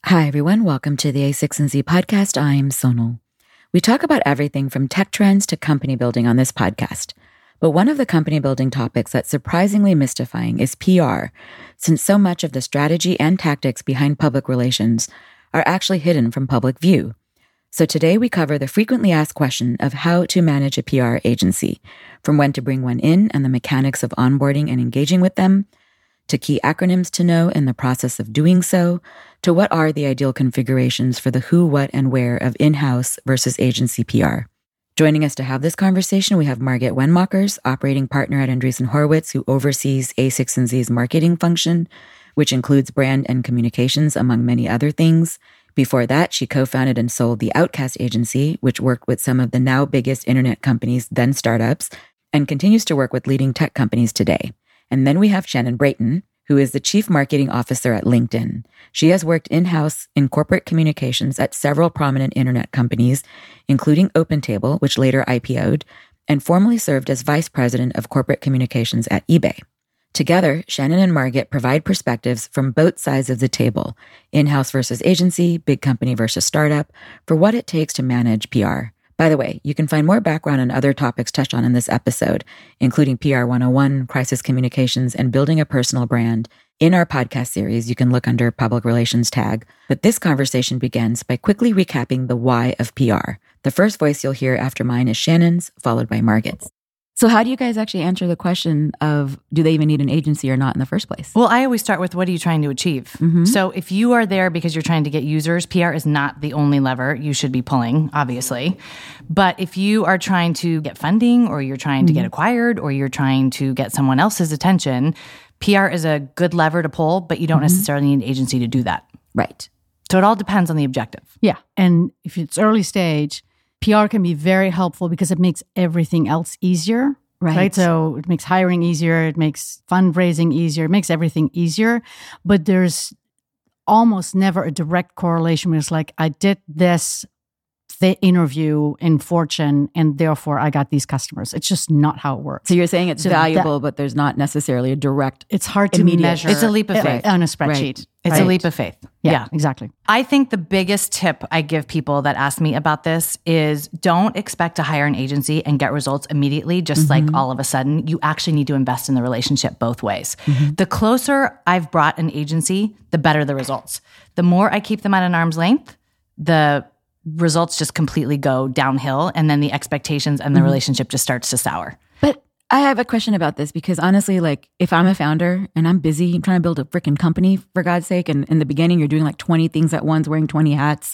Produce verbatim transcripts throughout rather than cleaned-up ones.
Hi, everyone. Welcome to the A six and Z podcast. I'm Sonal. We talk about everything from tech trends to company building on this podcast. But one of the company building topics that's surprisingly mystifying is P R, since so much of the strategy and tactics behind public relations are actually hidden from public view. So today we cover the frequently asked question of how to manage a P R agency, from when to bring one in and the mechanics of onboarding and engaging with them, to key acronyms to know in the process of doing so, to what are the ideal configurations for the who, what, and where of in-house versus agency P R. Joining us to have this conversation, we have Margit Wenmakers, operating partner at Andreessen Horowitz, who oversees A six and Z's marketing function, which includes brand and communications, among many other things. Before that, she co-founded and sold the Outcast Agency, which worked with some of the now biggest internet companies, then startups, and continues to work with leading tech companies today. And then we have Shannon Brayton, who is the Chief Marketing Officer at LinkedIn. She has worked in-house in corporate communications at several prominent internet companies, including OpenTable, which later I P O'd, and formerly served as Vice President of Corporate Communications at eBay. Together, Shannon and Margit provide perspectives from both sides of the table, in-house versus agency, big company versus startup, for what it takes to manage P R. By the way, you can find more background on other topics touched on in this episode, including P R one oh one, crisis communications, and building a personal brand. In our podcast series, you can look under Public Relations tag. But this conversation begins by quickly recapping the why of P R. The first voice you'll hear after mine is Shannon's, followed by Margit's. So how do you guys actually answer the question of, do they even need an agency or not in the first place? Well, I always start with, what are you trying to achieve? Mm-hmm. So if you are there because you're trying to get users, P R is not the only lever you should be pulling, obviously. But if you are trying to get funding, or you're trying mm-hmm. to get acquired, or you're trying to get someone else's attention, P R is a good lever to pull, but you don't mm-hmm. necessarily need an agency to do that. Right. So it all depends on the objective. Yeah. And if it's early stage, P R can be very helpful because it makes everything else easier. Right. right. So it makes hiring easier. It makes fundraising easier. It makes everything easier. But there's almost never a direct correlation where it's like, I did this the interview in Fortune and therefore I got these customers. It's just not how it works. So you're saying it's so valuable, that, but there's not necessarily a direct It's hard to measure. It's a leap of faith. On a spreadsheet. Right. It's right. a leap of faith. Yeah, yeah, exactly. I think the biggest tip I give people that ask me about this is, don't expect to hire an agency and get results immediately, just mm-hmm. like all of a sudden. You actually need to invest in the relationship both ways. Mm-hmm. The closer I've brought an agency, the better the results. The more I keep them at an arm's length, the results just completely go downhill, and then the expectations and the mm-hmm. relationship just starts to sour. But I have a question about this, because honestly, like, if I'm a founder and I'm busy, I'm trying to build a freaking company, for God's sake, and in the beginning you're doing like twenty things at once, wearing twenty hats,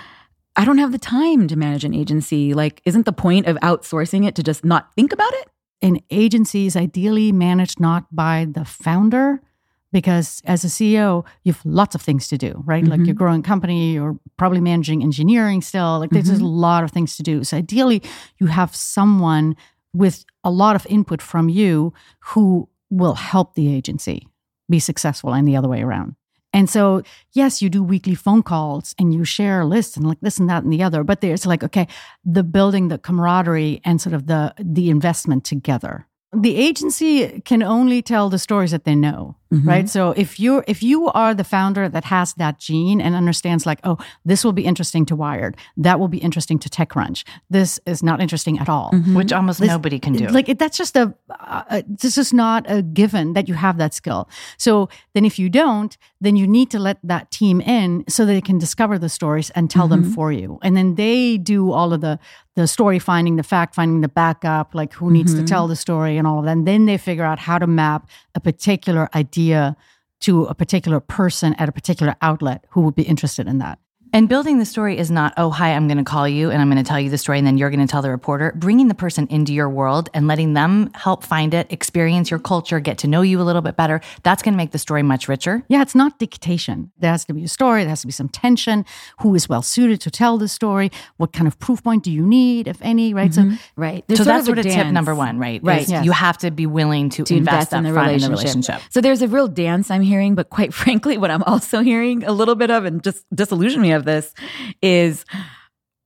I don't have the time to manage an agency. Like, isn't the point of outsourcing it to just not think about it? An agency is ideally managed not by the founder, because as a C E O, you have lots of things to do, right? Mm-hmm. Like, you're growing a company, you're probably managing engineering still. Like, there's mm-hmm. a lot of things to do. So ideally, you have someone with a lot of input from you who will help the agency be successful, and the other way around. And so, yes, you do weekly phone calls and you share lists and like this and that and the other, but there's like, okay, the building the camaraderie and sort of the the investment together. The agency can only tell the stories that they know, mm-hmm. right? So if you're if you are the founder that has that gene and understands like, oh, this will be interesting to Wired, that will be interesting to TechCrunch, this is not interesting at all, mm-hmm. which almost this, nobody can do. Like, that's just a uh, this is not a given that you have that skill. So then if you don't, then you need to let that team in so that they can discover the stories and tell mm-hmm. them for you, and then they do all of the the story finding, the fact finding, the backup, like who needs mm-hmm. to tell the story and all of that. And then they figure out how to map a particular idea to a particular person at a particular outlet who would be interested in that. And building the story is not, oh, hi, I'm going to call you and I'm going to tell you the story and then you're going to tell the reporter. Bringing the person into your world and letting them help find it, experience your culture, get to know you a little bit better, that's going to make the story much richer. Yeah, it's not dictation. There has to be a story. There has to be some tension. Who is well suited to tell the story? What kind of proof point do you need, if any, right? Mm-hmm. So, right. so that's sort of tip number one, right? Right. Yes. You have to be willing to, to invest, invest in, the relationship. in the relationship. So there's a real dance I'm hearing, but quite frankly, what I'm also hearing a little bit of, and just disillusion me of this, is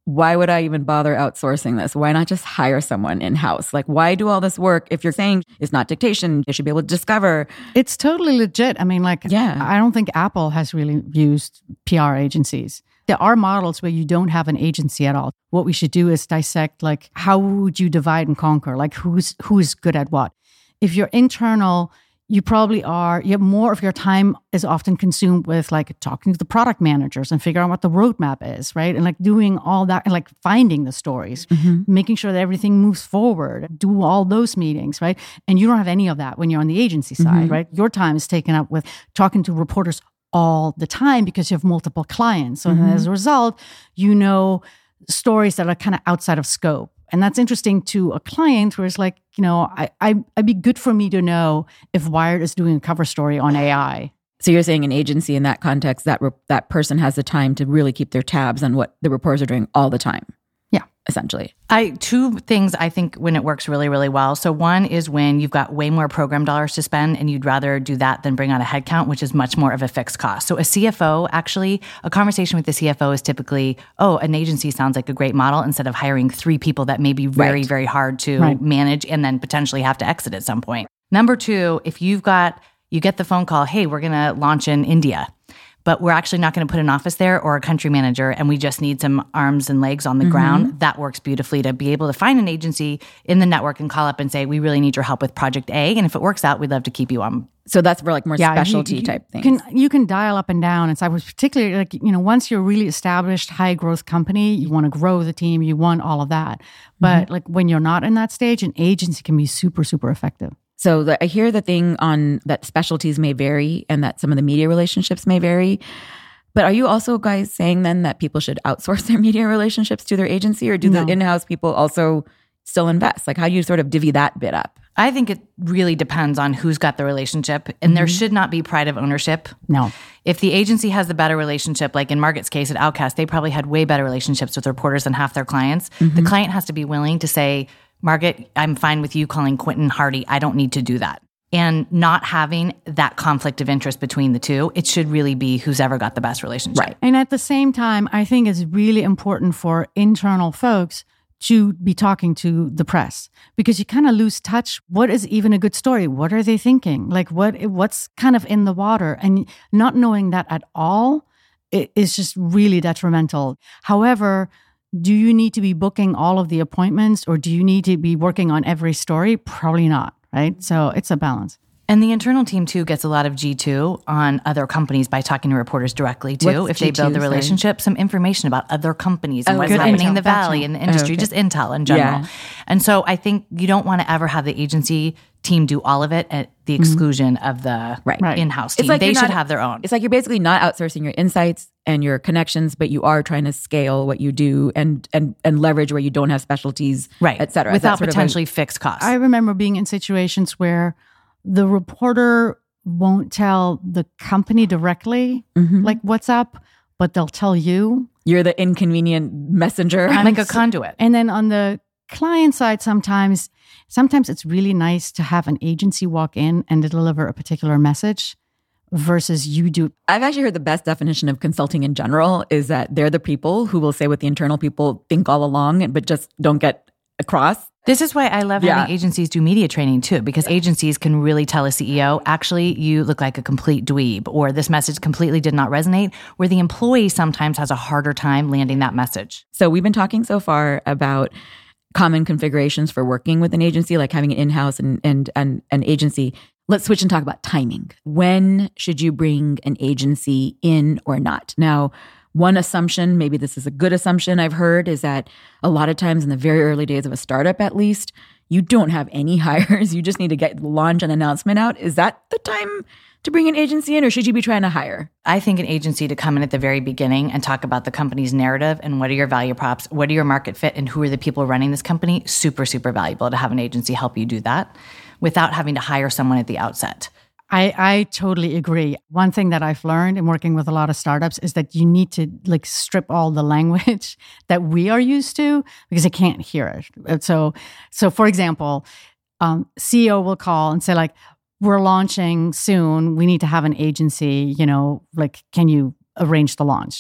why would I even bother outsourcing this? Why not just hire someone in-house? Like, why do all this work if you're saying it's not dictation, you should be able to discover? It's totally legit. I mean, like, yeah. I don't think Apple has really used P R agencies. There are models where you don't have an agency at all. What we should do is dissect, like, how would you divide and conquer? Like, who's who's good at what? If you're internal, you probably are, you have more of your time is often consumed with like talking to the product managers and figuring out what the roadmap is, right? And like doing all that and like finding the stories, mm-hmm. making sure that everything moves forward, do all those meetings, right? And you don't have any of that when you're on the agency side, mm-hmm. right? Your time is taken up with talking to reporters all the time because you have multiple clients. So mm-hmm. as a result, you know stories that are kind of outside of scope. And that's interesting to a client where it's like, you know, I, I, it'd be good for me to know if Wired is doing a cover story on A I. So you're saying an agency in that context, that re- that person has the time to really keep their tabs on what the reporters are doing all the time. Yeah. Essentially. I two things I think when it works really, really well. So one is when you've got way more program dollars to spend and you'd rather do that than bring on a headcount, which is much more of a fixed cost. So a C F O, actually, a conversation with the C F O is typically, oh, an agency sounds like a great model instead of hiring three people that may be very, right. very hard to right. manage and then potentially have to exit at some point. Number two, if you've got, you get the phone call, hey, we're going to launch in India, but we're actually not going to put an office there or a country manager, and we just need some arms and legs on the mm-hmm. ground. That works beautifully to be able to find an agency in the network and call up and say, we really need your help with project A. And if it works out, we'd love to keep you on. So that's for like more yeah, specialty you, you type things. Can, you can dial up and down. And so I was particularly like, you know, once you're a really established high growth company, you want to grow the team, you want all of that. But mm-hmm. like when you're not in that stage, an agency can be super, super effective. So the, I hear the thing on that specialties may vary and that some of the media relationships may vary. But are you also guys saying then that people should outsource their media relationships to their agency, or do no. the in-house people also still invest? Like, how do you sort of divvy that bit up? I think it really depends on who's got the relationship, and mm-hmm. there should not be pride of ownership. No. If the agency has the better relationship, like in Margaret's case at Outcast, they probably had way better relationships with reporters than half their clients. Mm-hmm. The client has to be willing to say, Margaret, I'm fine with you calling Quentin Hardy. I don't need to do that. And not having that conflict of interest between the two, it should really be who's ever got the best relationship. Right. And at the same time, I think it's really important for internal folks to be talking to the press, because you kind of lose touch. What is even a good story? What are they thinking? Like what what's kind of in the water? And not knowing that at all is just really detrimental. However, do you need to be booking all of the appointments, or do you need to be working on every story? Probably not. Right? So it's a balance. And the internal team, too, gets a lot of G two on other companies by talking to reporters directly, too. What's if they G two, build the relationship, sorry? Some information about other companies and oh, what's happening intel. in the Valley, in the industry, oh, okay. just intel in general. Yeah. And so I think you don't want to ever have the agency team do all of it at the exclusion mm-hmm. of the right. in-house team. It's like they should not, have their own. It's like you're basically not outsourcing your insights and your connections, but you are trying to scale what you do and and and leverage where you don't have specialties, right. et cetera. Without potentially a, fixed costs. I remember being in situations where the reporter won't tell the company directly, mm-hmm. like what's up, but they'll tell you. You're the inconvenient messenger. I'm like a conduit. And then on the client side, sometimes, sometimes it's really nice to have an agency walk in and deliver a particular message versus you do. I've actually heard the best definition of consulting in general is that they're the people who will say what the internal people think all along, but just don't get across. This is why I love yeah. having agencies do media training too, because agencies can really tell a C E O, actually, you look like a complete dweeb, or this message completely did not resonate, where the employee sometimes has a harder time landing that message. So we've been talking so far about common configurations for working with an agency, like having an in-house and, and, and an agency. Let's switch and talk about timing. When should you bring an agency in or not? Now, one assumption, maybe this is a good assumption I've heard, is that a lot of times in the very early days of a startup, at least, you don't have any hires. You just need to get launch an announcement out. Is that the time to bring an agency in, or should you be trying to hire? I think an agency to come in at the very beginning and talk about the company's narrative and what are your value props, what are your market fit, and who are the people running this company, super, super valuable to have an agency help you do that without having to hire someone at the outset. I, I totally agree. One thing that I've learned in working with a lot of startups is that you need to like strip all the language that we are used to, because I can't hear it. So, so for example, um, C E O will call and say like, we're launching soon. We need to have an agency, you know, like, can you arrange the launch?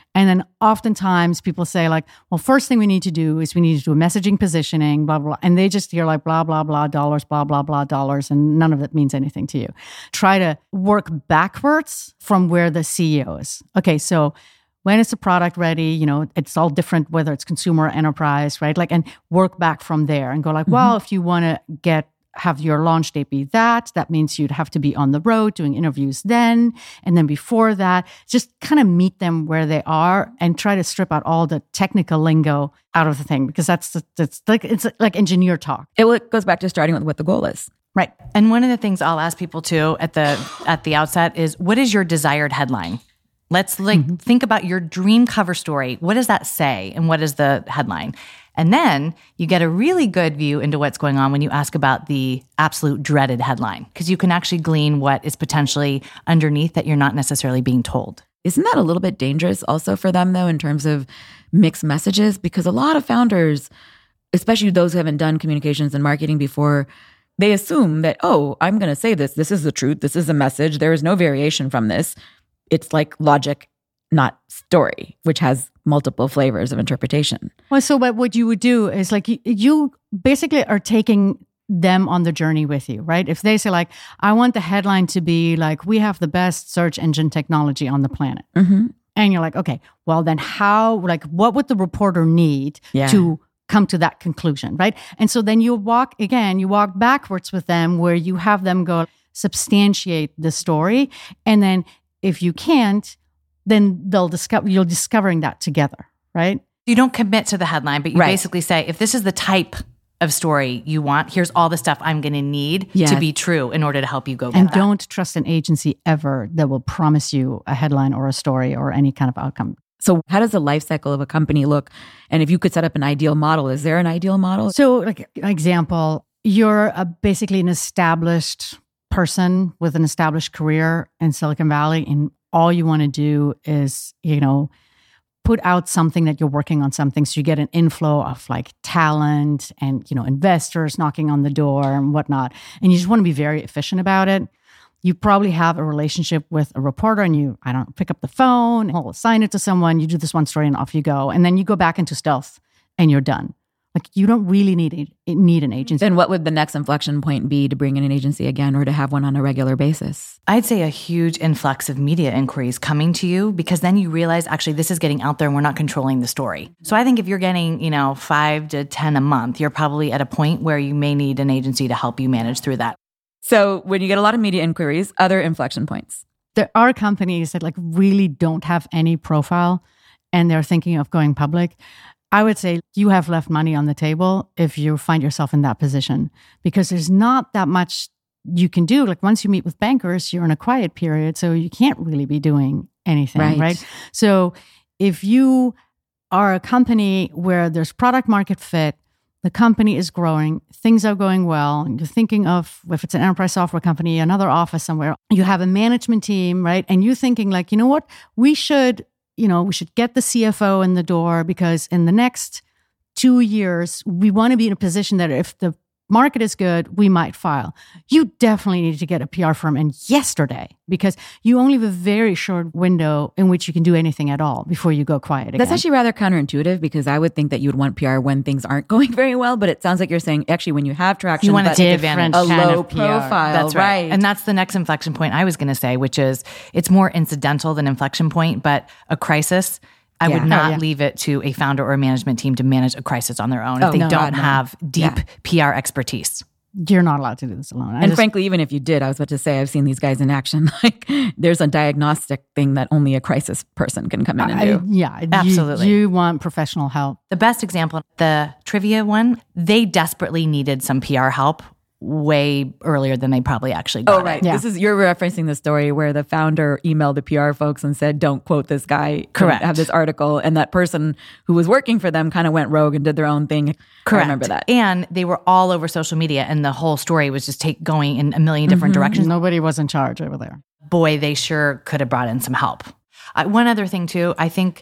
And then oftentimes people say like, well, first thing we need to do is we need to do a messaging positioning, blah, blah, blah. And they just hear like, blah, blah, blah, dollars, blah, blah, blah, dollars. And none of it means anything to you. Try to work backwards from where the C E O is. Okay, so when is the product ready? You know, it's all different, whether it's consumer or enterprise, right? Like, and work back from there and go like, mm-hmm. well, if you want to get have your launch date be that, that means you'd have to be on the road doing interviews then. And then before that, just kind of meet them where they are and try to strip out all the technical lingo out of the thing, because that's, the, that's like, it's like engineer talk. It goes back to starting with what the goal is. Right. And one of the things I'll ask people too at the, at the outset is, what is your desired headline? Let's like mm-hmm. think about your dream cover story. What does that say? And what is the headline? And then you get a really good view into what's going on when you ask about the absolute dreaded headline, because you can actually glean what is potentially underneath that you're not necessarily being told. Isn't that a little bit dangerous also for them, though, in terms of mixed messages? Because a lot of founders, especially those who haven't done communications and marketing before, they assume that, oh, I'm going to say this. This is the truth. This is a message. There is no variation from this. It's like logic, not story, which has multiple flavors of interpretation. Well, so what, what you would do is like you, you basically are taking them on the journey with you, right? If they say like, I want the headline to be like, we have the best search engine technology on the planet. Mm-hmm. And you're like, okay, well then how, like what would the reporter need yeah. to come to that conclusion, right? And so then you walk, again, you walk backwards with them where you have them go substantiate the story. And then if you can't, then they'll discover, you're discovering that together, right? You don't commit to the headline, but you right. basically say, if this is the type of story you want, here's all the stuff I'm going to need yes. to be true in order to help you go get and that. And don't trust an agency ever that will promise you a headline or a story or any kind of outcome. So how does the life cycle of a company look? And if you could set up an ideal model, is there an ideal model? So like example, you're a, basically an established person with an established career in Silicon Valley, and all you want to do is, you know, put out something that you're working on something. So you get an inflow of like talent and, you know, investors knocking on the door and whatnot. And you just want to be very efficient about it. You probably have a relationship with a reporter and you, I don't know, pick up the phone, I'll assign it to someone, you do this one story and off you go. And then you go back into stealth and you're done. Like you don't really need a, need an agency. Then what would the next inflection point be to bring in an agency again or to have one on a regular basis? I'd say a huge influx of media inquiries coming to you, because then you realize actually this is getting out there and we're not controlling the story. So I think if you're getting, you know, five to ten a month, you're probably at a point where you may need an agency to help you manage through that. So when you get a lot of media inquiries, other inflection points? There are companies that like really don't have any profile and they're thinking of going public. I would say you have left money on the table if you find yourself in that position, because there's not that much you can do. Like once you meet with bankers, you're in a quiet period, so you can't really be doing anything, right? right? So if you are a company where there's product market fit, the company is growing, things are going well, and you're thinking of, if it's an enterprise software company, another office somewhere, you have a management team, right? And you're thinking like, you know what, we should... you know, we should get the C F O in the door, because in the next two years, we want to be in a position that if the market is good, we might file. You definitely need to get a P R firm in yesterday, because you only have a very short window in which you can do anything at all before you go quiet again. That's actually rather counterintuitive, because I would think that you would want P R when things aren't going very well, but it sounds like you're saying actually when you have traction, you want to take advantage a low of P R. profile. That's right. right. And that's the next inflection point I was going to say, which is it's more incidental than inflection point, but a crisis, I yeah. would not oh, yeah. leave it to a founder or a management team to manage a crisis on their own oh, if they no, don't God, no. have deep yeah. P R expertise. You're not allowed to do this alone. I and just, frankly, even if you did, I was about to say, I've seen these guys in action. Like there's a diagnostic thing that only a crisis person can come in and do. I, yeah, absolutely. You, you want professional help. The best example, the trivia one, they desperately needed some P R help way earlier than they probably actually got. Oh, right. It. Yeah. This is, you're referencing the story where the founder emailed the P R folks and said, don't quote this guy. Correct. Have this article. And that person who was working for them kind of went rogue and did their own thing. Correct. I remember that. And they were all over social media, and the whole story was just take going in a million different mm-hmm. directions. Nobody was in charge over there. Boy, they sure could have brought in some help. Uh, one other thing too, I think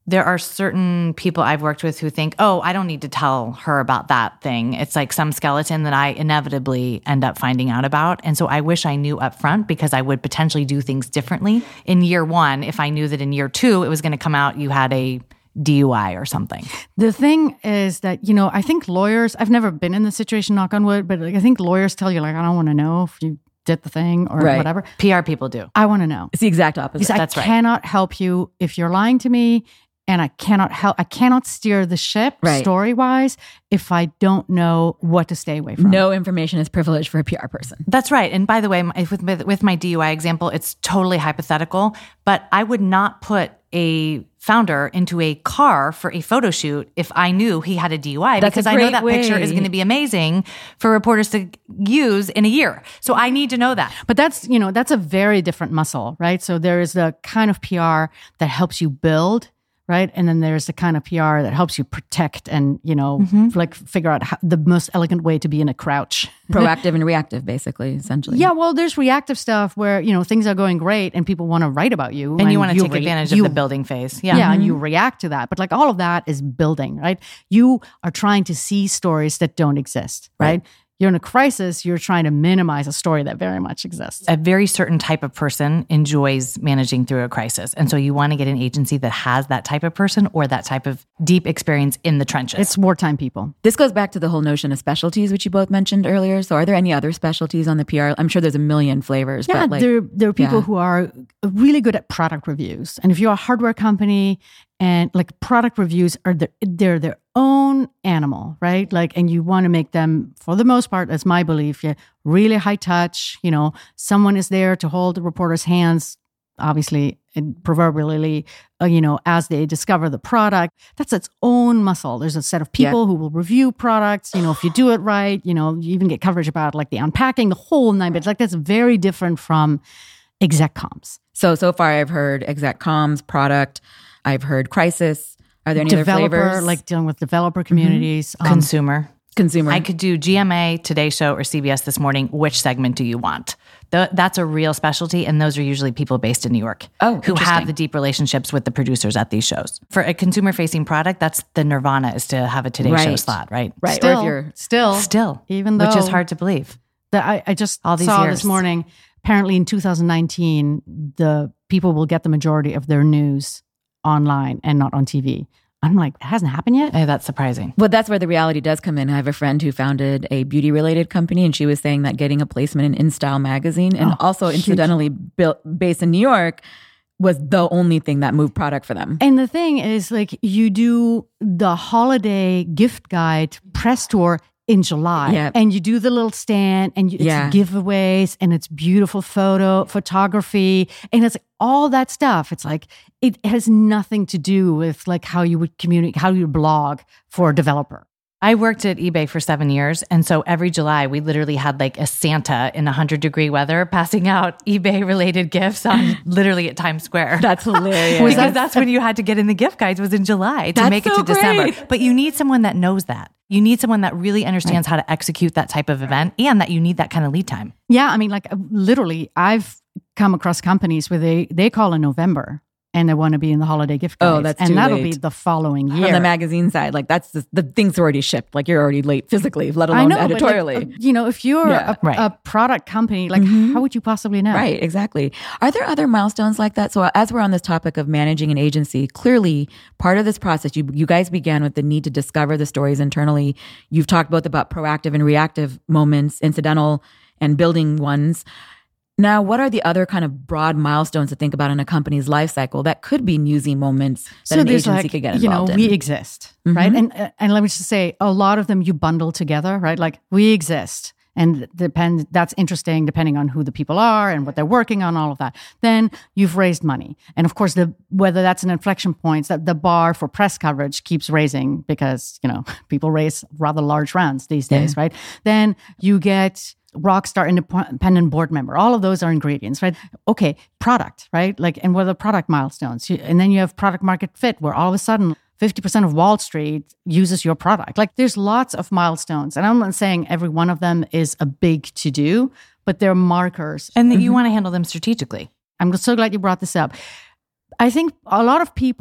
there are certain people I've worked with who think, oh, I don't need to tell her about that thing. It's like some skeleton that I inevitably end up finding out about. And so I wish I knew up front because I would potentially do things differently in year one if I knew that in year two it was going to come out you had a D U I or something. The thing is that, you know, I think lawyers, I've never been in this situation, knock on wood, but like, I think lawyers tell you, like, I don't want to know if you did the thing or Right. whatever. P R people do. I want to know. It's the exact opposite. Because That's I right. cannot help you if you're lying to me, and I cannot help, I cannot steer the ship Right. story-wise if I don't know what to stay away from. No information is privileged for a P R person. That's right. And by the way, my- with, with my D U I example, it's totally hypothetical, but I would not put a founder into a car for a photo shoot if I knew he had a D U I That's a because I know great that picture way. is going to be amazing for reporters to use in a year. So I need to know that. But that's, you know, that's a very different muscle, right? So there is the kind of P R that helps you build, right? And then there's the kind of P R that helps you protect and, you know, Mm-hmm. like figure out how, the most elegant way to be in a crouch. Proactive and reactive, basically, essentially. Yeah, well, there's reactive stuff where, you know, things are going great and people want to write about you. And you want to take re- advantage you- of the building phase. Yeah. Yeah, and you react to that. But like all of that is building, right? You are trying to see stories that don't exist, right? You're in a crisis, you're trying to minimize a story that very much exists. A very certain type of person enjoys managing through a crisis. And so you want to get an agency that has that type of person or that type of deep experience in the trenches. It's wartime people. This goes back to the whole notion of specialties, which you both mentioned earlier. So are there any other specialties on the P R? I'm sure there's a million flavors. Yeah, but like, there, there are people yeah. who are really good at product reviews. And if you're a hardware company and like product reviews are their, they're their own animal, right? Like, and you want to make them, for the most part, that's my belief, yeah, really high touch. You know, someone is there to hold the reporter's hands, obviously, and proverbially, uh, you know, as they discover the product. That's its own muscle. There's a set of people Yeah. who will review products. You know, if you do it right, you know, you even get coverage about like the unpacking, the whole nine bits. Like that's very different from exec comms. So, so far I've heard exec comms, product. I've heard crisis. Are there any Developer, other flavors? like dealing with developer communities. um, consumer. Consumer. I could do G M A, Today Show, or C B S This Morning. Which segment do you want? The, that's a real specialty, and those are usually people based in New York Oh, who interesting. have the deep relationships with the producers at these shows. For a consumer-facing product, that's the nirvana is to have a Today Show Right. slot, right? right. Still, or if you're still, Still, even though which is hard to believe. that I, I just All these saw years. this morning. Apparently, in two thousand nineteen, the people will get the majority of their news online and not on T V. I'm like, it hasn't happened yet. Eh, that's surprising. Well, that's where the reality does come in. I have a friend who founded a beauty-related company, and she was saying that getting a placement in InStyle magazine, and Oh, also huge. incidentally built based in New York, was the only thing that moved product for them. And the thing is, like, you do the holiday gift guide press tour in July, Yeah. and you do the little stand, and you, it's Yeah. giveaways, and it's beautiful photo photography, and it's all that stuff. It's like it has nothing to do with like how you would communicate, how you blog for a developer. I worked at eBay for seven years. And so every July, we literally had like a Santa in one hundred degree weather passing out eBay related gifts on literally at Times Square. That's hilarious. because that's when you had to get in the gift guides was in July to That's make it so to December. great. But you need someone that knows that. You need someone that really understands how to execute that type of event and that you need that kind of lead time. Yeah, I mean, like uh, literally, I've come across companies where they they call in November and they want to be in the holiday gift guides. Oh, that's and too that'll late. be the following year. From the magazine side, like that's the, the things are already shipped. Like you're already late physically, let I alone know, but, like, editorially. uh, you know, if you're Yeah. a, Right. a product company, like Mhm. how would you possibly know? Right, exactly. Are there other milestones like that? So as we're on this topic of managing an agency, clearly part of this process, you you guys began with the need to discover the stories internally. You've talked both about proactive and reactive moments, incidental and building ones. Now, what are the other kind of broad milestones to think about in a company's life cycle that could be newsy moments that an there's agency like, could get you know, involved we in? exist, right? Mhm. And uh, and let me just say, a lot of them you bundle together, right? Like we exist, and depend. That's interesting, depending on who the people are and what they're working on, all of that. Then you've raised money, and of course, the whether that's an inflection point, that the bar for press coverage keeps raising because you know people raise rather large rounds these days, right? Then you get rockstar independent board member. All of those are ingredients, right? Okay, product, right? Like, and what are the product milestones? You- And then you have product market fit, where all of a sudden fifty percent of Wall Street uses your product. Like, there's lots of milestones. And I'm not saying every one of them is a big to do, but they're markers. And that you want to handle them strategically. I'm so glad you brought this up. I think a lot of people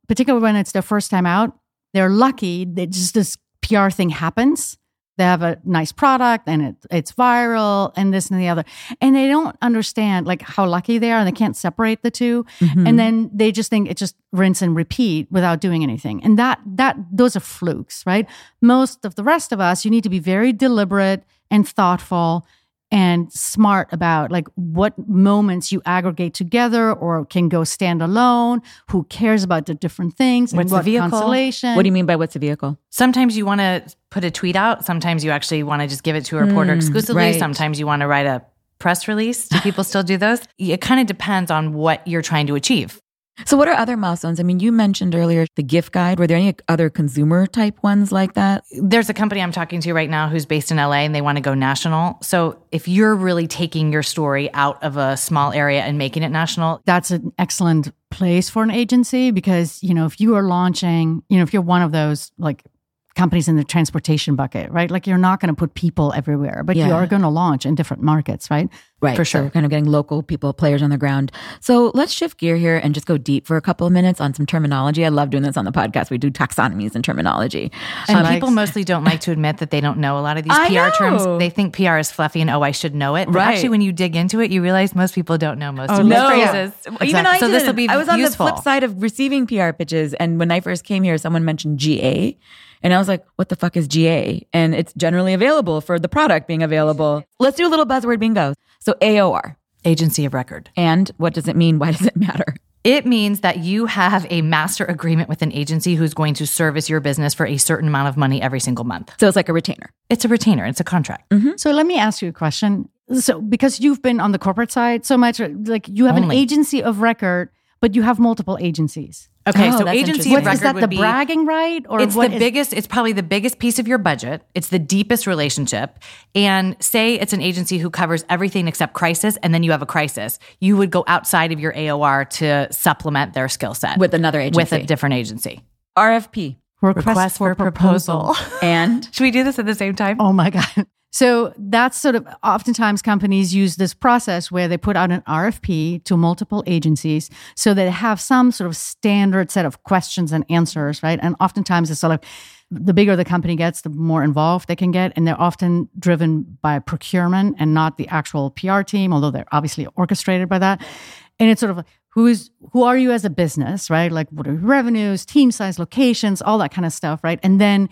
particularly when it's their first time out, they're lucky that just this P R thing happens. They have a nice product and it, it's viral and this and the other. And they don't understand like how lucky they are and they can't separate the two. Mm-hmm. And then they just think it's just rinse and repeat without doing anything. And that that those are flukes, right? Most of the rest of us, you need to be very deliberate and thoughtful and smart about like what moments you aggregate together or can go stand alone, who cares about the different things, what's and what the vehicle? Constellation. What do you mean by what's the vehicle? Sometimes you want to put a tweet out. Sometimes you actually want to just give it to a reporter mm, exclusively. Right. Sometimes you want to write a press release. Do people still do those? It kind of depends on what you're trying to achieve. So what are other milestones? I mean, you mentioned earlier the gift guide. Were there any other consumer type ones like that? There's a company I'm talking to right now who's based in L A and they want to go national. So if you're really taking your story out of a small area and making it national, that's an excellent place for an agency because, you know, if you are launching, you know, if you're one of those like companies in the transportation bucket, right? Like you're not going to put people everywhere, but yeah. you are going to launch in different markets, right? Right. For sure. So we're kind of getting local people, players on the ground. So let's shift gear here and just go deep for a couple of minutes on some terminology. I love doing this on the podcast. We do taxonomies and terminology. And um, people mostly don't like to admit that they don't know a lot of these I P R know. terms. They think P R is fluffy and, oh, I should know it. But right. actually, when you dig into it, you realize most people don't know most oh, of no. these phrases. Exactly. Even I so didn't. this will be I was on useful. the flip side of receiving P R pitches. And when I first came here, someone mentioned G A. And I was like, what the fuck is G A? And it's generally available for the product being available. Let's do a little buzzword bingo. So A O R. Agency of record. And what does it mean? Why does it matter? It means that you have a master agreement with an agency who's going to service your business for a certain amount of money every single month. So it's like a retainer. It's a retainer. It's a contract. Mm-hmm. So let me ask you a question. So because you've been on the corporate side so much, like you have Only. an agency of record, but you have multiple agencies. Okay, oh, so agency of what, record is that would the be, bragging right? Or it's what the is, biggest, it's probably the biggest piece of your budget. It's the deepest relationship. And say it's an agency who covers everything except crisis, and then you have a crisis. You would go outside of your A O R to supplement their skill set. With another agency. With a different agency. R F P. Request, Request for, for proposal. proposal. And? Should we do this at the same time? Oh my God. So that's sort of, oftentimes companies use this process where they put out an R F P to multiple agencies so they have some sort of standard set of questions and answers, right? And oftentimes it's sort of, the bigger the company gets, the more involved they can get. And they're often driven by procurement and not the actual P R team, although they're obviously orchestrated by that. And it's sort of, who is, who are you as a business, right? Like what are your revenues, team size, locations, all that kind of stuff, right? And then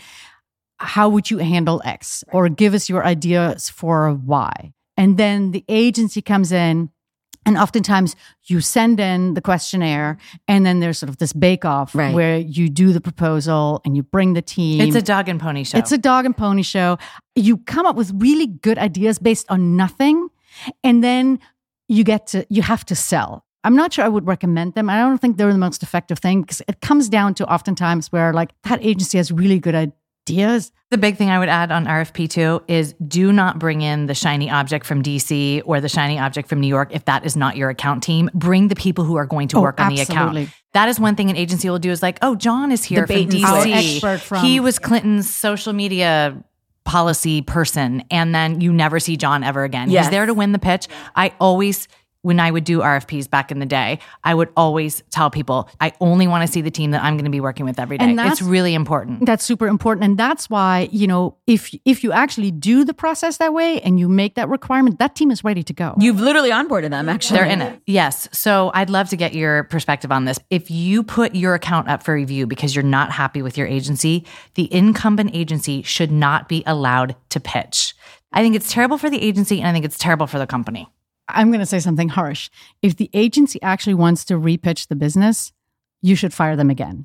how would you handle X? Or give us your ideas for Y. And then the agency comes in, and oftentimes you send in the questionnaire, and then there's sort of this bake-off right. where you do the proposal and you bring the team. It's a dog and pony show. It's a dog and pony show. You come up with really good ideas based on nothing, and then you get to, you have to sell. I'm not sure I would recommend them. I don't think they're the most effective thing because it comes down to oftentimes where like that agency has really good ideas. Ideas. The big thing I would add on R F P too is do not bring in the shiny object from D C or the shiny object from New York if that is not your account team. Bring the people who are going to oh, work on absolutely. the account. That is one thing an agency will do is like, oh, John is here The from D C. From- he was Clinton's social media policy person. And then you never see John ever again. Yes. He's there to win the pitch. I always... When I would do R F Ps back in the day, I would always tell people, I only want to see the team that I'm going to be working with every day. It's really important. That's super important. And that's why, you know, if if you actually do the process that way and you make that requirement, that team is ready to go. You've literally onboarded them, actually. They're in it. Yes. So I'd love to get your perspective on this. If you put your account up for review because you're not happy with your agency, the incumbent agency should not be allowed to pitch. I think it's terrible for the agency and I think it's terrible for the company. I'm going to say something harsh. If the agency actually wants to repitch the business, you should fire them again.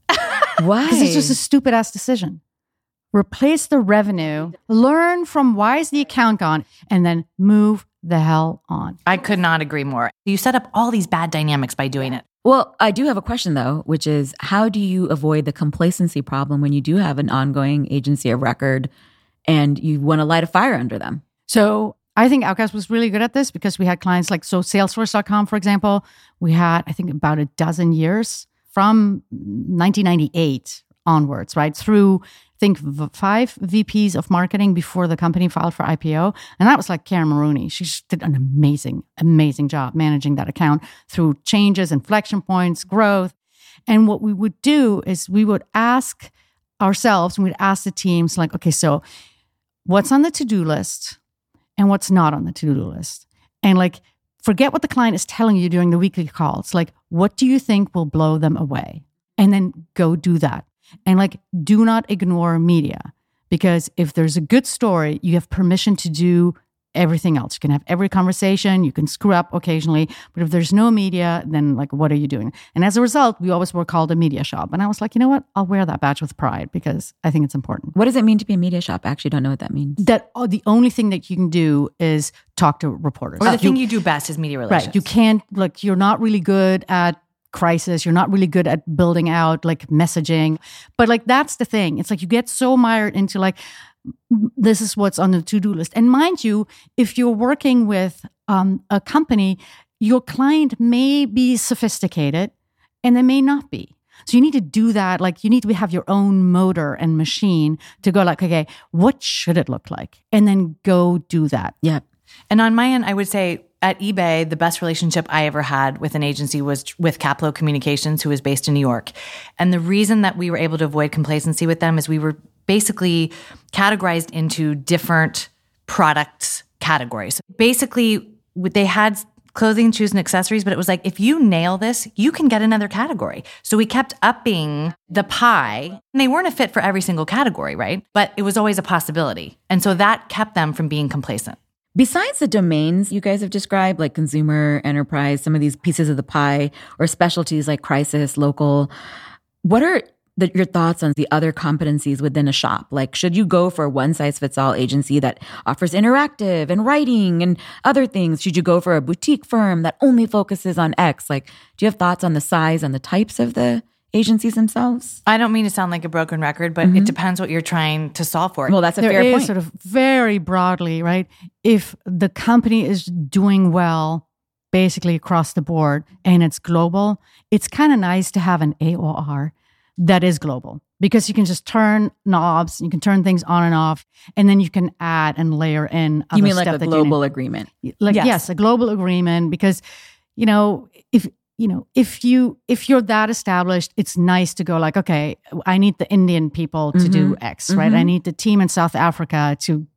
Why? Because it's just a stupid ass decision. Replace the revenue, learn from why is the account gone, and then move the hell on. I could not agree more. You set up all these bad dynamics by doing it. Well, I do have a question though, which is how do you avoid the complacency problem when you do have an ongoing agency of record and you want to light a fire under them? So I think Outcast was really good at this because we had clients like, so Salesforce dot com, for example, we had, I think, about a dozen years from nineteen ninety-eight onwards, right? Through, I think, five V Ps of marketing before the company filed for I P O. And that was like Karen Maroney. She just did an amazing, amazing job managing that account through changes, inflection points, growth. And what we would do is we would ask ourselves and we'd ask the teams like, okay, so what's on the to-do list and what's not on the to-do list? And like, forget what the client is telling you during the weekly calls. Like, what do you think will blow them away? And then go do that. And like, do not ignore media, because if there's a good story, you have permission to do everything else. You can have every conversation, you can screw up occasionally, but if there's no media, then like, what are you doing? And as a result, we always were called a media shop. And I was like, you know what? I'll wear that badge with pride because I think it's important. What does it mean to be a media shop? I actually don't know what that means. That oh, the only thing that you can do is talk to reporters. Or the uh, thing you, you do best is media relations. Right. You can't, like, you're not really good at crisis. You're not really good at building out like messaging. But like, that's the thing. It's like you get so mired into like, this is what's on the to-do list. And mind you, if you're working with um, a company, your client may be sophisticated and they may not be. So you need to do that. Like you need to have your own motor and machine to go like, okay, what should it look like? And then go do that. Yeah. And on my end, I would say at eBay, the best relationship I ever had with an agency was with Caplo Communications, who is based in New York. And the reason that we were able to avoid complacency with them is we were basically categorized into different product categories. Basically, they had clothing, shoes, and accessories, but it was like, if you nail this, you can get another category. So we kept upping the pie, and they weren't a fit for every single category, right? But it was always a possibility. And so that kept them from being complacent. Besides the domains you guys have described, like consumer, enterprise, some of these pieces of the pie, or specialties like crisis, local, what are the, your thoughts on the other competencies within a shop? Like, should you go for a one-size-fits-all agency that offers interactive and writing and other things? Should you go for a boutique firm that only focuses on X? Like, do you have thoughts on the size and the types of the agencies themselves? I don't mean to sound like a broken record, but mm-hmm. it depends what you're trying to solve for. Well, that's a there fair is point. Sort of very broadly, right? If the company is doing well, basically across the board, and it's global, it's kind of nice to have an A O R that is global, because you can just turn knobs, you can turn things on and off, and then you can add and layer in other You mean like stuff a that global you agreement? Like yes. yes, a global agreement, because you know if you know if you if you're that established, it's nice to go like, okay, I need the Indian people to mm-hmm. do X, right? Mm-hmm. I need the team in South Africa to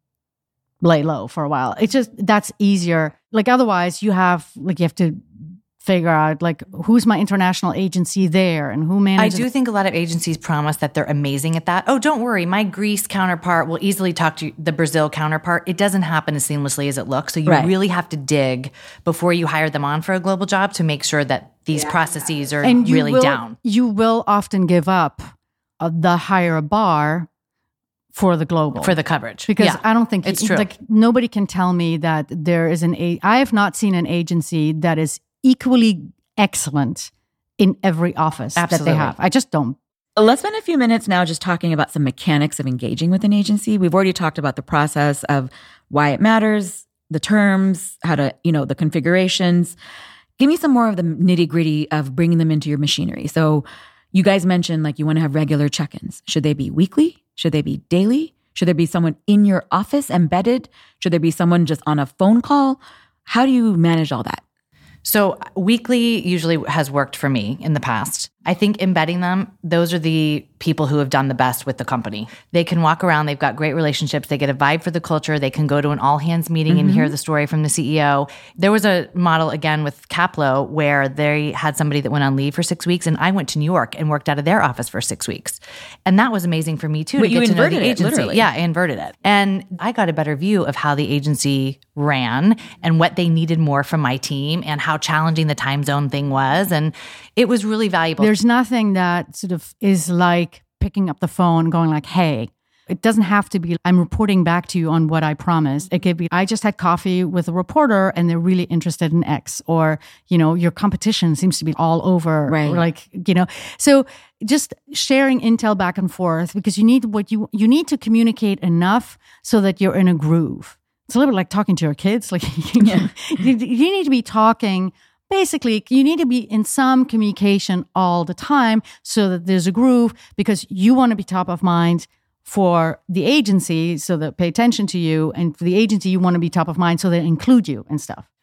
lay low for a while. It's just that's easier. Like otherwise, you have like you have to figure out like who's my international agency there and who manages. I do think a lot of agencies promise that they're amazing at that. Oh, don't worry, my Greece counterpart will easily talk to the Brazil counterpart. It doesn't happen as seamlessly as it looks. So you right. really have to dig before you hire them on for a global job to make sure that these yeah. processes are and really will, down. You will often give up uh, the higher bar for the global. For the coverage. Because yeah, I don't think it's you, true. Like nobody can tell me that there is an a I have not seen an agency that is equally excellent in every office Absolutely. that they have. I just don't. Let's spend a few minutes now just talking about some mechanics of engaging with an agency. We've already talked about the process of why it matters, the terms, how to, you know, the configurations. Give me some more of the nitty gritty of bringing them into your machinery. So you guys mentioned like you want to have regular check-ins. Should they be weekly? Should they be daily? Should there be someone in your office embedded? Should there be someone just on a phone call? How do you manage all that? So weekly usually has worked for me in the past. I think embedding them, those are the people who have done the best with the company. They can walk around, they've got great relationships, they get a vibe for the culture, they can go to an all-hands meeting mm-hmm. and hear the story from the C E O. There was a model, again, with Caplo where they had somebody that went on leave for six weeks, and I went to New York and worked out of their office for six weeks. And that was amazing for me, too, Wait, to get you to know the inverted it, agency. literally. Yeah, I inverted it. And I got a better view of how the agency ran and what they needed more from my team and how challenging the time zone thing was. And it was really valuable. There's nothing that sort of is like picking up the phone and going like, hey, it doesn't have to be, I'm reporting back to you on what I promised. It could be, I just had coffee with a reporter and they're really interested in X, or, you know, your competition seems to be all over. Right. Like, you know, so just sharing intel back and forth, because you need what you, you need to communicate enough so that you're in a groove. It's a little bit like talking to your kids. Like yeah. you, you need to be talking. Basically, you need to be in some communication all the time so that there's a groove, because you want to be top of mind for the agency so that pay attention to you, and for the agency, you want to be top of mind so they include you and stuff.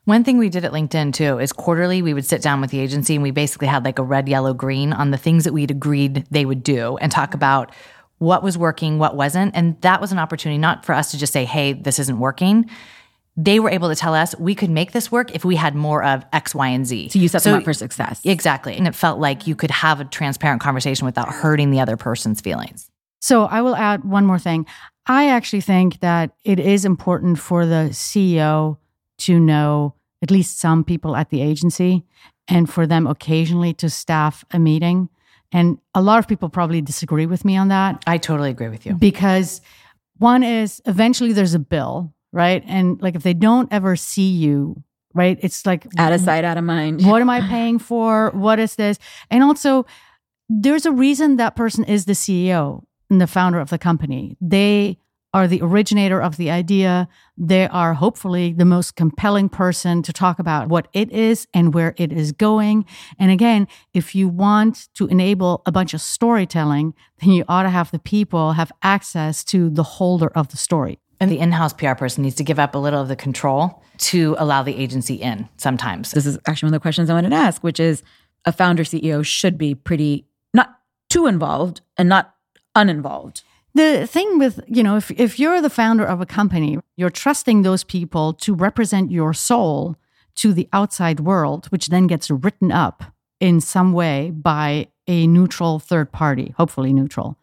One thing we did at LinkedIn too is quarterly, we would sit down with the agency and we basically had like a red, yellow, green on the things that we'd agreed they would do and talk about what was working, what wasn't. And that was an opportunity not for us to just say, hey, this isn't working. They were able to tell us we could make this work if we had more of X, Y, and Z. So you set so, them up for success. Exactly. And it felt like you could have a transparent conversation without hurting the other person's feelings. So I will add one more thing. I actually think that it is important for the C E O to know at least some people at the agency and for them occasionally to staff a meeting. And a lot of people probably disagree with me on that. I totally agree with you. Because one is eventually there's a bill, right? And like if they don't ever see you, right? It's like out of sight, out of mind. What am I paying for? What is this? And also there's a reason that person is the C E O and the founder of the company. They are the originator of the idea. They are hopefully the most compelling person to talk about what it is and where it is going. And again, if you want to enable a bunch of storytelling, then you ought to have the people have access to the holder of the story. And the in-house P R person needs to give up a little of the control to allow the agency in sometimes. This is actually one of the questions I wanted to ask, which is a founder C E O should be pretty, not too involved and not uninvolved. The thing with, you know, if, if you're the founder of a company, you're trusting those people to represent your soul to the outside world, which then gets written up in some way by a neutral third party, hopefully neutral.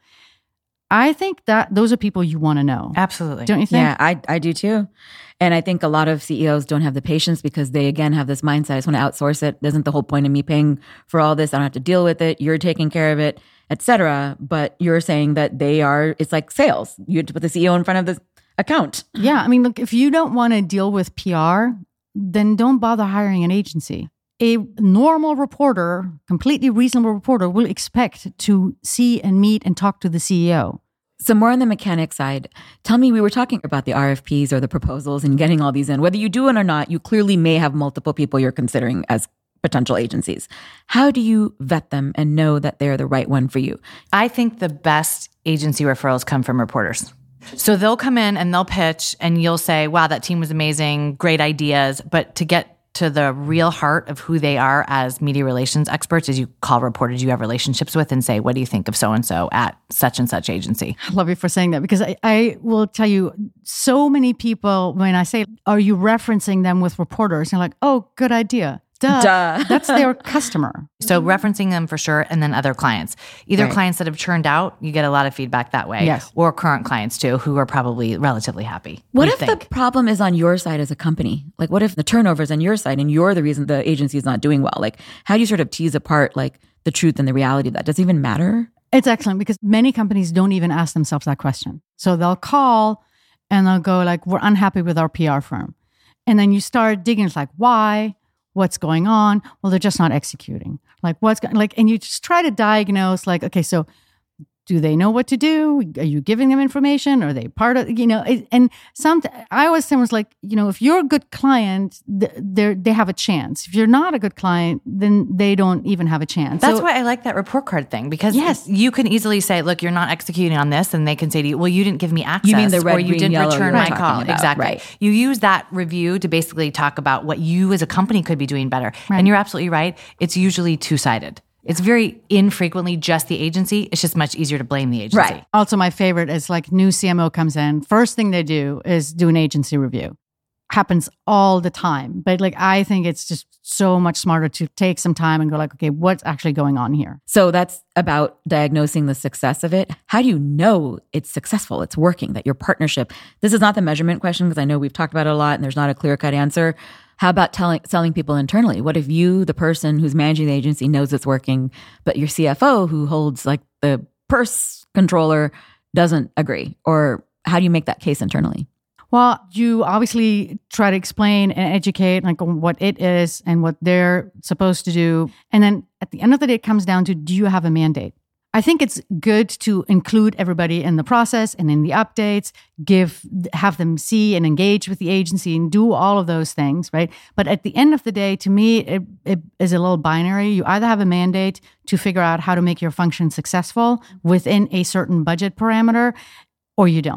I think that those are people you want to know. Absolutely. Don't you think? Yeah, I, I do too. And I think a lot of C E Os don't have the patience because they, again, have this mindset, I just want to outsource it. Isn't the whole point of me paying for all this? I don't have to deal with it. You're taking care of it, et cetera. But you're saying that they are, it's like sales. You have to put the C E O in front of the account. Yeah. I mean, look, if you don't want to deal with P R, then don't bother hiring an agency. A normal reporter, completely reasonable reporter, will expect to see and meet and talk to the C E O. So more on the mechanic side, tell me, we were talking about the R F Ps or the proposals and getting all these in. Whether you do it or not, you clearly may have multiple people you're considering as potential agencies. How do you vet them and know that they're the right one for you? I think the best agency referrals come from reporters. So they'll come in and they'll pitch and you'll say, wow, that team was amazing, great ideas. But to get to the real heart of who they are as media relations experts is you call reporters you have relationships with and say, what do you think of so-and-so at such and such agency? I love you for saying that because I, I will tell you, so many people, when I say, are you referencing them with reporters? They're like, oh, good idea. Duh. Duh. That's their customer. So referencing them for sure, and then other clients. Either Right. clients that have churned out, you get a lot of feedback that way. Yes. Or current clients too, who are probably relatively happy. What we if think. the problem is on your side as a company? Like, what if the turnover is on your side and you're the reason the agency is not doing well? Like, how do you sort of tease apart like the truth and the reality of that? Does it even matter? It's excellent because many companies don't even ask themselves that question. So they'll call and they'll go like, we're unhappy with our P R firm. And then you start digging. It's like, why? What's going on? Well, they're just not executing. Like what's go- like, and you just try to diagnose like, okay, so do they know what to do? Are you giving them information? Are they part of, you know, it- and some, I always say was like, you know, if you're a good client, they they have a chance. If you're not a good client, then they don't even have a chance. That's So- why I like that report card thing because Yes. you can easily say, look, you're not executing on this. And they can say to you, well, you didn't give me access. You mean the red, or you green, didn't yellow return you're my talking call. about, Exactly. right. You use that review to basically talk about what you as a company could be doing better. Right. And you're absolutely right. It's usually two-sided. It's very infrequently just the agency. It's just much easier to blame the agency. Right. Also, my favorite is like new C M O comes in. First thing they do is do an agency review. Happens all the time. But like, I think it's just so much smarter to take some time and go like, okay, what's actually going on here? So that's about diagnosing the success of it. How do you know it's successful, it's working, that your partnership, this is not the measurement question because I know we've talked about it a lot and there's not a clear-cut answer. How about telling, selling people internally? What if you, the person who's managing the agency, knows it's working, but your C F O who holds like the purse controller doesn't agree? Or how do you make that case internally? Well, you obviously try to explain and educate like what it is and what they're supposed to do. And then at the end of the day, it comes down to, do you have a mandate? I think it's good to include everybody in the process and in the updates, give, have them see and engage with the agency and do all of those things, right? But at the end of the day, to me, it, it is a little binary. You either have a mandate to figure out how to make your function successful within a certain budget parameter, or you don't.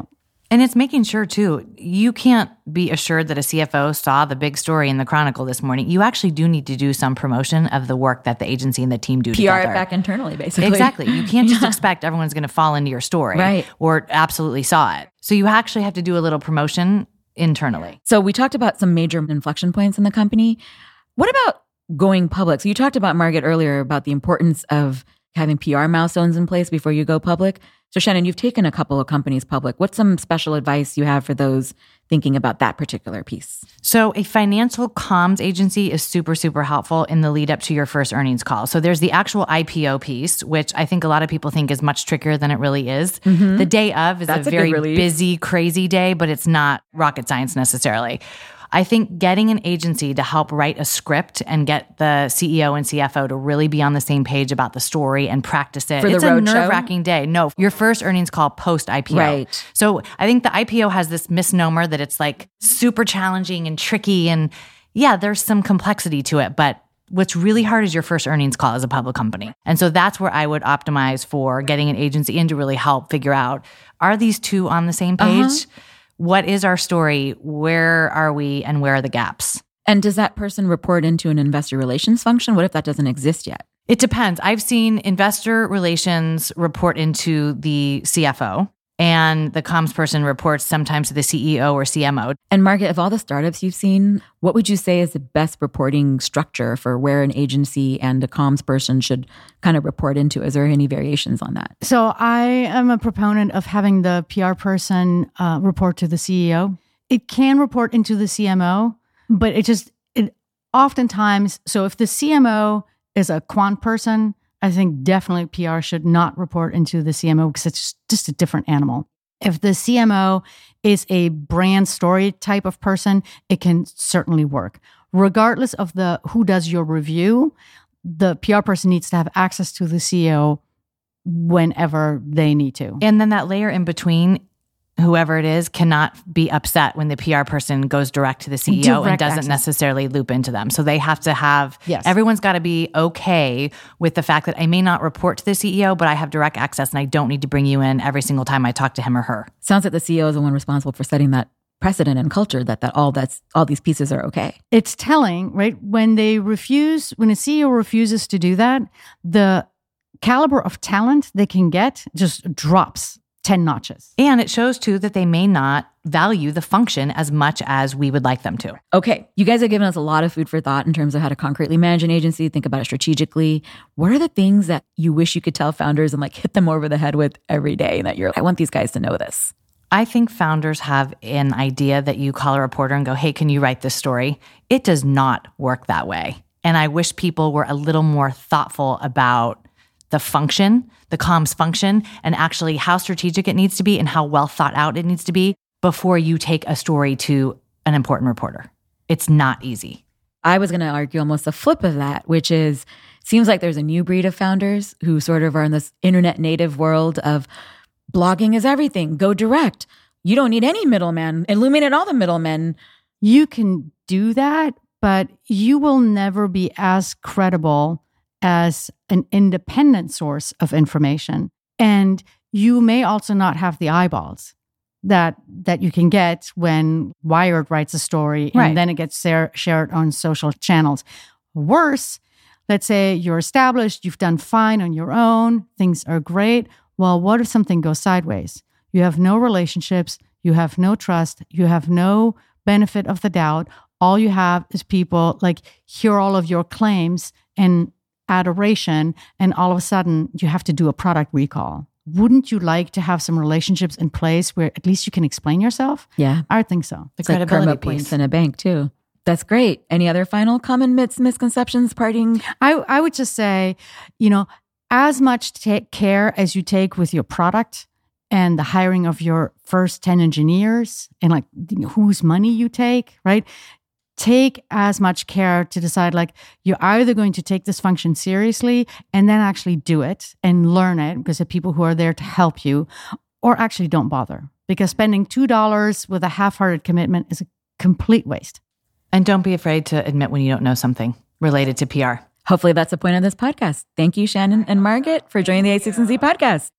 And it's making sure, too, you can't be assured that a C F O saw the big story in the Chronicle this morning. You actually do need to do some promotion of the work that the agency and the team do P R together. it back internally, basically. Exactly. You can't just Yeah. expect everyone's going to fall into your story Right. or absolutely saw it. So you actually have to do a little promotion internally. So we talked about some major inflection points in the company. What about going public? So you talked about, Margaret, earlier about the importance of having P R milestones in place before you go public. So Shannon, you've taken a couple of companies public. What's some special advice you have for those thinking about that particular piece? So a financial comms agency is super, super helpful in the lead up to your first earnings call. So there's the actual I P O piece, which I think a lot of people think is much trickier than it really is. Mm-hmm. The day of is That's a a very good relief. busy, crazy day, but it's not rocket science necessarily. I think getting an agency to help write a script and get the C E O and C F O to really be on the same page about the story and practice it. For the it's a road show? nerve-wracking day. No, your first earnings call post I P O. Right. So I think the I P O has this misnomer that it's like super challenging and tricky. And yeah, there's some complexity to it, but what's really hard is your first earnings call as a public company. And so that's where I would optimize for getting an agency in to really help figure out, are these two on the same page? Uh-huh. What is our story? Where are we? And where are the gaps? And does that person report into an investor relations function? What if that doesn't exist yet? It depends. I've seen investor relations report into the C F O, and the comms person reports sometimes to the C E O or C M O. And Margaret, of all the startups you've seen, what would you say is the best reporting structure for where an agency and a comms person should kind of report into? Is there any variations on that? So I am a proponent of having the P R person uh, report to the C E O. It can report into the C M O, but it just, it oftentimes, so if the C M O is a quant person, I think definitely P R should not report into the C M O because it's just a different animal. If the C M O is a brand story type of person, it can certainly work. Regardless of the who does your review, the P R person needs to have access to the C E O whenever they need to. And then that layer in between, whoever it is, cannot be upset when the P R person goes direct to the C E O Direct and doesn't access. necessarily loop into them. So they have to have, Yes. everyone's got to be okay with the fact that I may not report to the C E O, but I have direct access and I don't need to bring you in every single time I talk to him or her. Sounds like the C E O is the one responsible for setting that precedent and culture that, that all that's all these pieces are okay. It's telling, right? When they refuse, when a C E O refuses to do that, the caliber of talent they can get just drops ten notches. And it shows too that they may not value the function as much as we would like them to. Okay, you guys have given us a lot of food for thought in terms of how to concretely manage an agency, think about it strategically. What are the things that you wish you could tell founders and like hit them over the head with every day and that you're, I want these guys to know this? I think founders have an idea that you call a reporter and go, hey, can you write this story? It does not work that way. And I wish people were a little more thoughtful about the function, the comms function, and actually how strategic it needs to be and how well thought out it needs to be before you take a story to an important reporter. It's not easy. I was going to argue almost the flip of that, which is, seems like there's a new breed of founders who sort of are in this internet native world of blogging is everything, go direct. You don't need any middleman, illuminate all the middlemen. You can do that, but you will never be as credible as an independent source of information. And you may also not have the eyeballs that that you can get when Wired writes a story and Right. then it gets share, shared on social channels. Worse, let's say you're established, you've done fine on your own, things are great. Well, what if something goes sideways? You have no relationships, you have no trust, you have no benefit of the doubt. All you have is people like hear all of your claims and adoration, and all of a sudden you have to do a product recall. Wouldn't you like to have some relationships in place where at least you can explain yourself? Yeah. I think so. The It's like credibility karma piece. points in a bank too. That's great. Any other final common myths, misconceptions, parting? I, I would just say, you know, as much take care as you take with your product and the hiring of your first ten engineers and like whose money you take, right? Take as much care to decide like you're either going to take this function seriously and then actually do it and learn it because of people who are there to help you, or actually don't bother because spending two dollars with a half-hearted commitment is a complete waste. And don't be afraid to admit when you don't know something related to P R. Hopefully that's the point of this podcast. Thank you, Shannon and Margaret, for joining the A six and Z podcast.